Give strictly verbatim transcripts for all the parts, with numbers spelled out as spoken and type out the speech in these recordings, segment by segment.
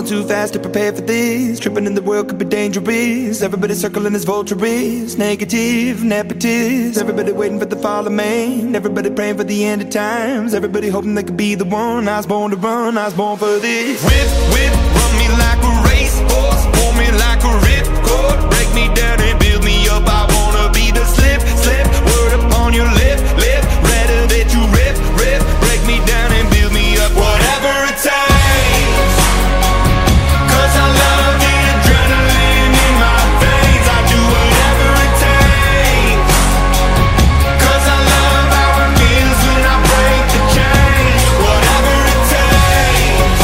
too fast to prepare for this. Tripping in the world could be dangerous. Everybody circling as vultures. Negative, nepotist. Everybody waiting for the fall of man. Everybody praying for the end of times. Everybody hoping they could be the one. I was born to run, I was born for this. Whip, whip, run me like a racehorse. Pull me like a ripcord. Break me down and build me up. I wanna be the slip, slip. Word upon your lip, lip. Rather that you rip, rip. Break me down and build me up. Whatever it takes. Cause I love the adrenaline in my veins. I do whatever it takes. Cause I love how it feels when I break the chains. Whatever it takes.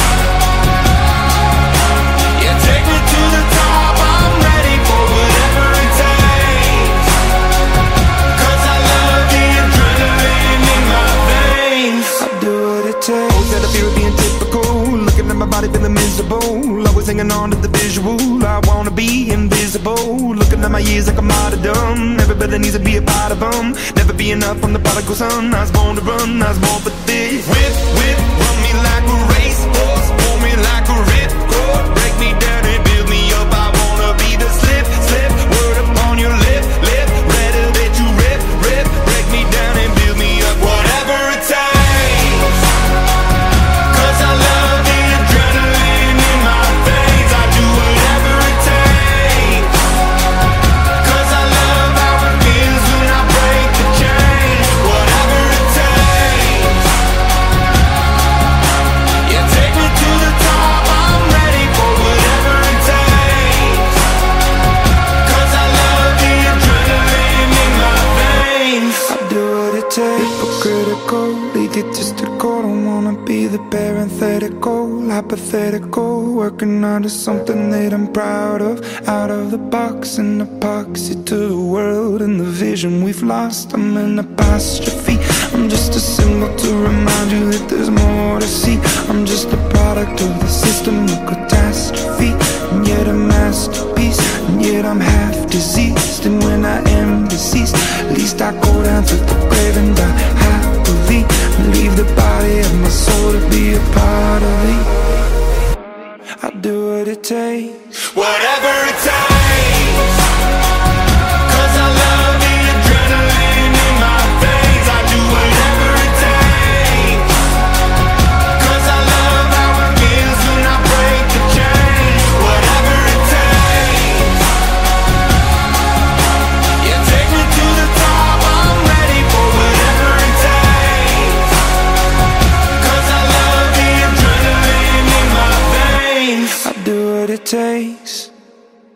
Yeah, take me to the top. I'm ready for whatever it takes. Cause I love the adrenaline in my veins. I do what it takes. Always had a fear of being typical. Looking at my body feeling miserable. Always hanging on to the visual. I wanna be invisible. Looking at my years like a martyrdom. Everybody needs to be a part of them. Never be enough from the prodigal son. I was born to run, I was born for this. Whip, whip, run me like a racehorse. Pull me like a ripcord. Break me down and build me up. I wanna be the slip, slip. Word upon your lip, lip. Rather that you rip, rip. Break me down and build me up. Whatever it takes. Cause I love the adrenaline in my veins. I do whatever it takes. Cause I love how it feels when I break the chains. Whatever it takes. Yeah, take me to the top. I'm ready for whatever it takes. Cause I love the adrenaline in my veins. I do what it takes. Hypocritical, egotistical. Don't wanna be the parenthetical, hypothetical. Working out of something that I'm proud of. Out of the box, an epoxy to the world and the vision we've lost. I'm an apostrophe. I'm just a symbol to remind you that there's more to see. I'm just a product of the system of catastrophe, and yet a masterpiece. And yet I'm half diseased, and when I am deceased, at least I go down to the grave and die happily, and leave the body of my soul to be a part of me. I do what it takes. Whatever it takes. Cause I love the adrenaline in my veins. I do whatever it takes. Cause I love how it feels when I break the chains. Whatever it takes. Yeah, take me to the top. I'm ready for whatever it takes. Cause I love the adrenaline in my veins. I do what it takes.